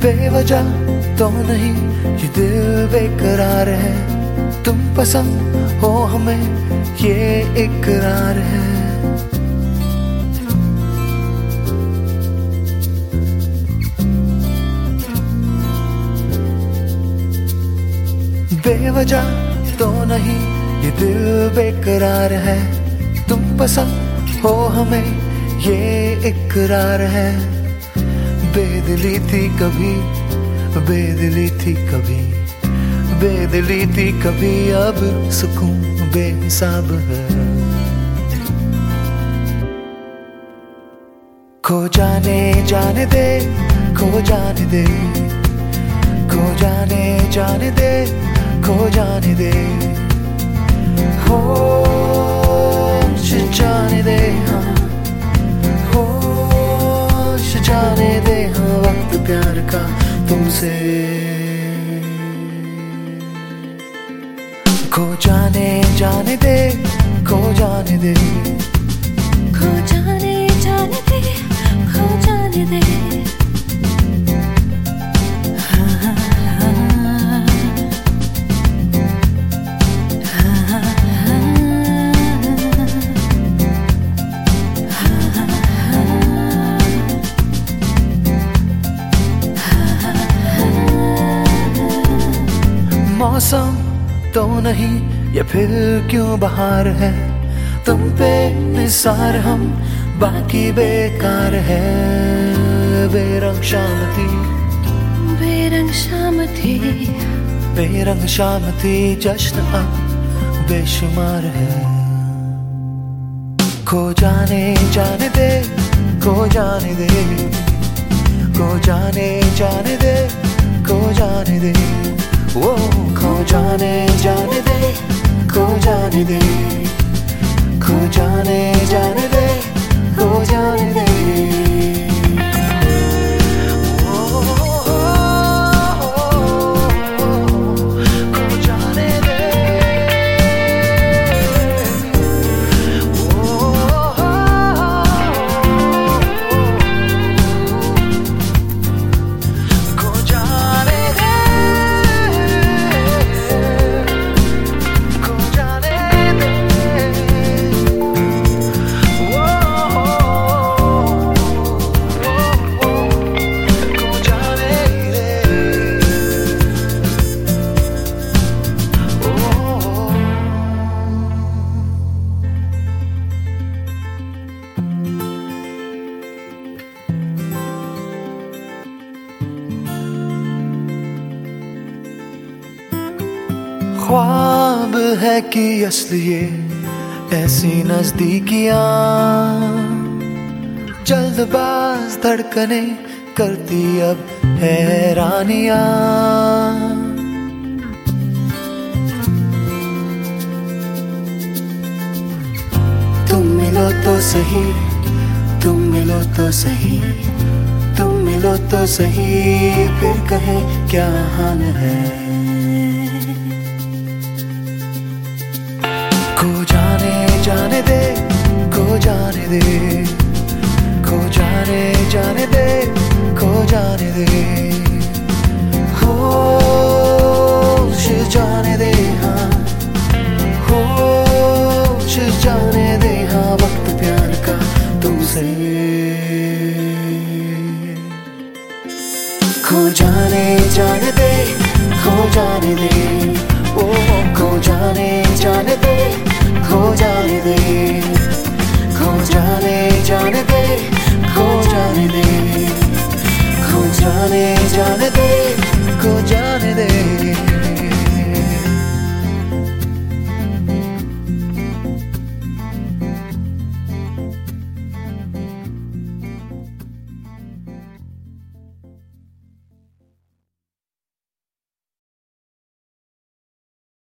बेवजह तो नहीं ये दिल बेकरार है, तुम पसंद हो हमें ये इकरार है। बेवजह तो नहीं ये दिल बेकरार है, तुम पसंद हो हमें ये इकरार है। बेदिली थी कभी, बेदिली थी कभी, बेदिली थी कभी, अब सुकून बेहिसाब है। खो जाने जाने दे, खो जाने दे, खो जाने जाने दे, खो जाने दे, होश जाने दे, हाँ होश जाने दे, हाँ वक्त प्यार का तुमसे। खो जाने जाने दे, खो जाने दे, खो जाने जाने दे, खो जाने दे। मौसम तो नहीं ये फिर क्यों बहार है, तुम पे निसार हम बाकी बेकार है। बेरंग शाम थी, बेरंग शाम थी, बेरंग शाम थी, जश्न अब बेशुमार है। खो जाने जाने दे, खो जाने दे, खो जाने जाने दे, खो जाने दे, वो खो जाने जाने दे, खो जाने दे, खो जाने जाने दे, खो जाने दे। ख्वाब है कि असली ये ऐसी नजदीकियां, जल्दबाज धड़कने करती अब हैरानियां। तुम मिलो तो सही, तुम मिलो तो सही, तुम मिलो तो सही, फिर कहे क्या हाल है। खो जाने जाने दे, खो जाने दे, खो जाने जाने दे, खो जाने दे, होश जाने दे, हाँ होश जाने दे, हाँ वक्त प्यार का तुमसे। खो जाने जाने दे, खो जाने दे।